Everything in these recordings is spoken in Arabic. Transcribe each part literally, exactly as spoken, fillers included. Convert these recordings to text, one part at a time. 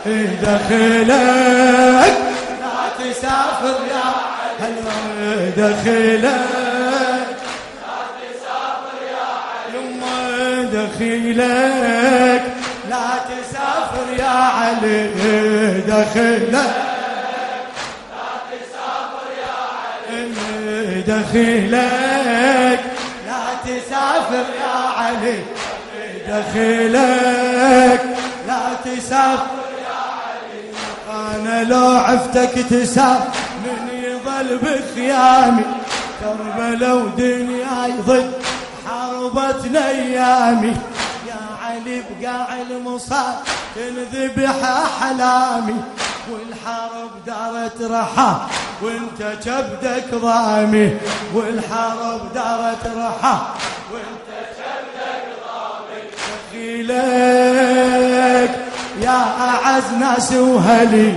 دخيلك لا تسافر يا علي دخيلك لا تسافر يا علي يما دخيلك لا تسافر يا علي دخيلك لا تسافر يا علي دخيلك لا تسافر يا علي دخيلك لا تسافر يا علي انا لو عفتك تسافر من يظل بخيامي كربلاء ودنياي ضد حربتنا ايامي يا علي بقاع المصاب تنذبح احلامي والحرب دارت رحى وانت كبدك ضامي والحرب دارت رحى وانت كبدك ضامي دخيلك يا اعز ناس وهلي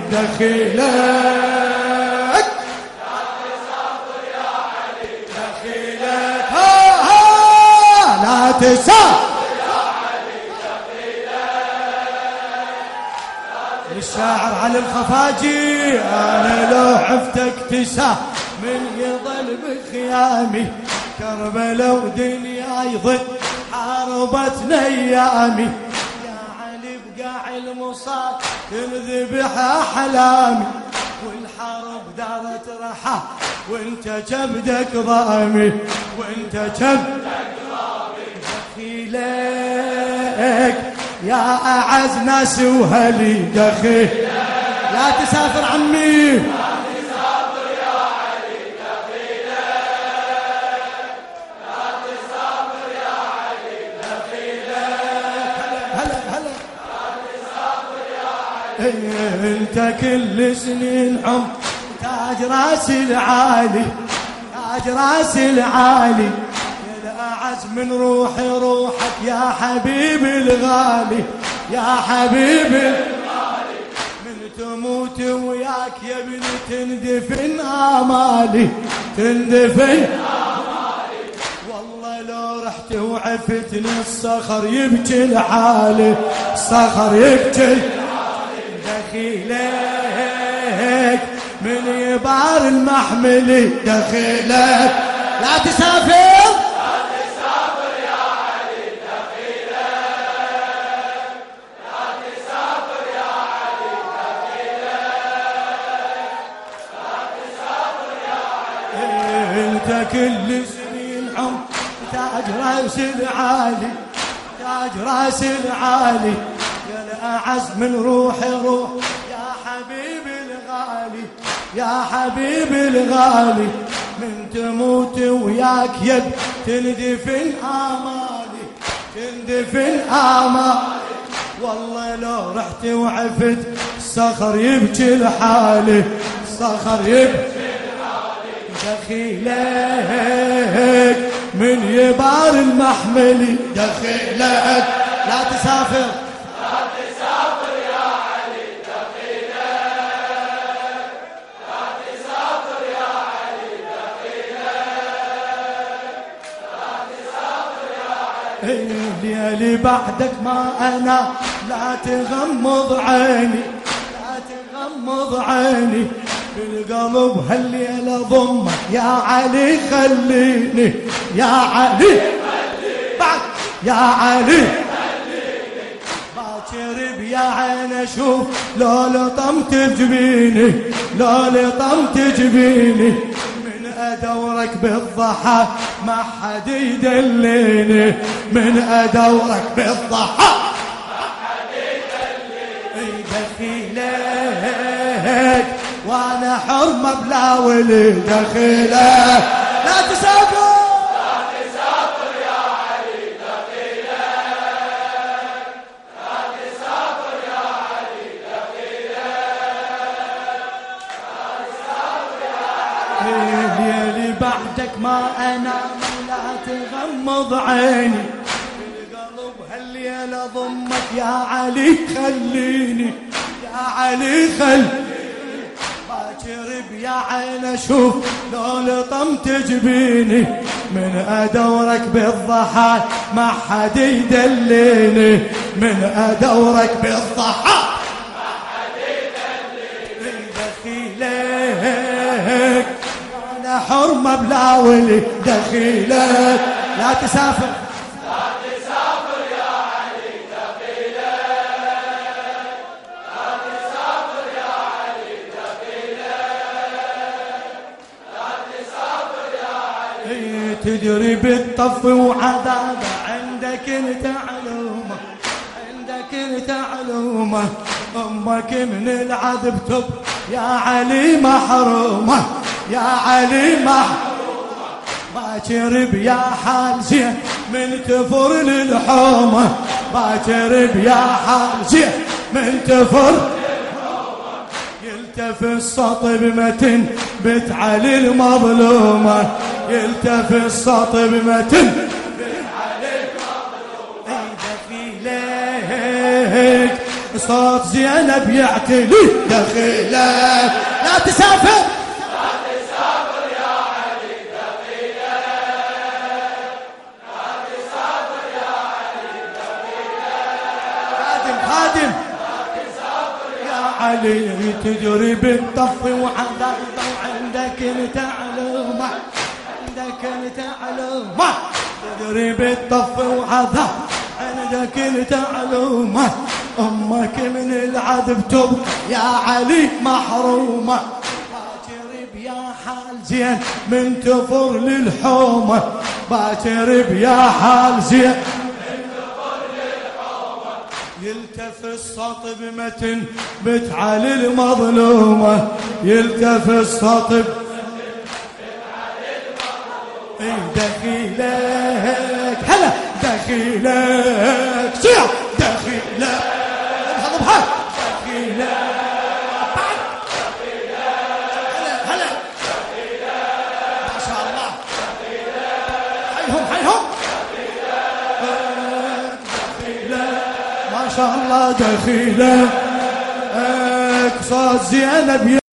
دخيلك لا تسافر يا علي دخيلك ها ها لا تسافر الشاعر علي الخفاجي انا لو عفتك تساه من يظل بخيامي كربلاء ودنياي ضد حاربتنا ايامي يا علي بقاع المصاب تنذبح احلامي والحرب دارت رحى وانت جبدك ضامي وانت جبدك ضامي دخيلك يا أعز ناس وهلي دخيل لا تسافر عمي لا تسافر يا علي دخيلك لا تسافر يا علي دخيلك هلا هلا لا تسافر يا علي انت كل سنين عمر تاج راس العالي تاج راس العالي أعز من روحي روحك يا حبيبي الغالي يا حبيبي الغالي من تموت وياك يا ابني تندفن آمالي تندفن آمالي والله لو رحت وعفتني الصخر يبكي لحالي الصخر يبكي دخيلك من يبار المحملي دخيلك لا تسافر كل سنين عمر تاج راس العالي تاج راس العالي يا الأعز من روحي روح يا حبيبي الغالي يا حبيبي الغالي من تموت وياك يد تندفن آمالي تندفن آمالي والله لو رحت وعفت الصخر يبكي لحالي الصخر يبكي دخيلك من يبار المحملي دخيلك لا تسافر لا تسافر يا علي دخيلك لا تسافر يا علي دخيلك لا تسافر يا علي ليالي بعدك ما أنا لا تغمض عيني لا تغمض عيني بالقلب هالليلة ضمك يا علي خليني يا علي بعد يا علي باكر بيا عين اشوف لو لطمت جبيني لو لطمت جبيني من ادورك بالضحى ما حد يدليني من ادورك بالضحى ما حد يدليني دخيلك وانا حرمة بلا ولي دخيلك لا تسافر لا تسافر يا علي دخيلك لا تسافر يا علي دخيلك لا تسافر يا علي ليلي بعدك ما انا لا تغمض عيني بالقلب هالليلة ضمك يا علي خليني يا علي خليني باكر بيا عين اشوف لو لطمت جبيني من ادورك بالضحى ما حد يدليني من ادورك بالضحى ما حد حرمة بلا ولي دخيلك لا تسافر لا تسافر يا علي دخيلك لا تسافر يا علي دخيلك لا تسافر يا علي. تدري بالطف وعذابه عندك انت علومه عندك انت علومه امك من العذب تب يا علي محرومه يا علي محرومه باكر بيا حال زين من تفر للحومه باكر بيا حال زين من تفر يلتف السطب متن بنت علي المظلومة يلتف السطب متن بنت علي المظلومة ايده في ليك صوت زينب يعتلي دخيلك لا تسافر لا تسافر يا علي دخيلك لا تسافر يا علي دخيلك خادم خادم علي تجري بالطف وعذابه وعندك انت علومه عندك انت علومه تجري بالطف وعذابه عندك انت علومه امك من العذب تب يا علي محرومه باكر بيا حال زين من تفر للحومه باكر بيا حال زين يلتف السطب متن بنت علي المظلومة يلتف السطب اي دخيلك هلا دخيلك سيع دخيلك اضربها دخيلك هلا هلا ما شاء الله حيهم حيهم ما شاء الله دخيلك صوت زينب